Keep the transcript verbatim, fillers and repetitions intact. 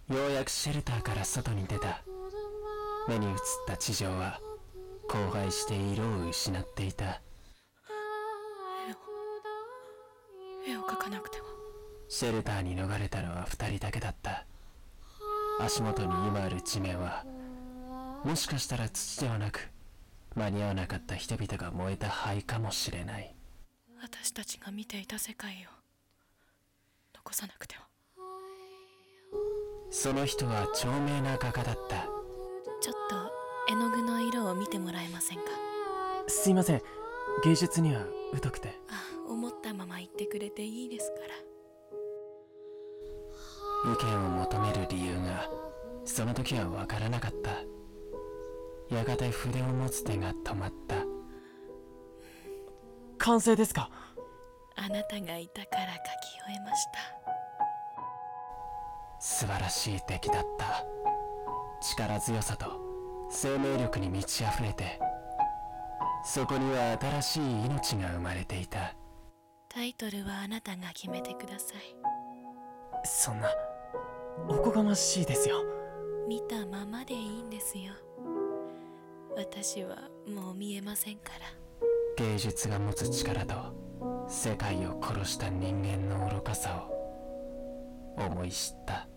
ようやくシェルターから外に出た。目に映った地上は荒廃して色を失っていた。 絵を絵を描かなくては。 シェルターに逃れたのは二人だけだった。足元に今ある地面はもしかしたら土ではなく、間に合わなかった人々が燃えた灰かもしれない。 私たちが見ていた世界を残さなくては。 その人は著名な画家だった。 ちょっと絵の具の色を見てもらえませんか？ すいません、芸術には疎くて。 あ、思ったまま言ってくれていいですから。 意見を求める理由がその時は分からなかった。やがて筆を持つ手が止まった。 完成ですか？ あなたがいたから描き終えました。 素晴らしい出来だった。力強さと生命力に満ち溢れて、そこには新しい命が生まれていた。 タイトルはあなたが決めてください。 そんな、おこがましいですよ。 見たままでいいんですよ。私はもう見えませんから。 芸術が持つ力と世界を殺した人間の愚かさを思い知った。